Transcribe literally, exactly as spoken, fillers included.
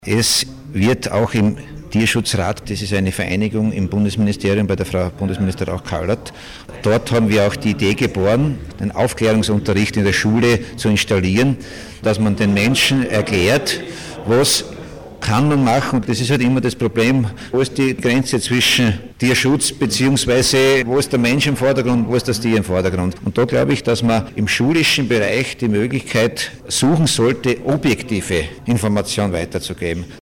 Es wird auch im Tierschutzrat, das ist eine Vereinigung im Bundesministerium bei der Frau Bundesministerin auch Kallert. Dort haben wir auch die Idee geboren, einen Aufklärungsunterricht in der Schule zu installieren, dass man den Menschen erklärt, was kann man machen. Und das ist halt immer das Problem, wo ist die Grenze zwischen Tierschutz bzw. wo ist der Mensch im Vordergrund, wo ist das Tier im Vordergrund. Und da glaube ich, dass man im schulischen Bereich die Möglichkeit suchen sollte, objektive Information weiterzugeben.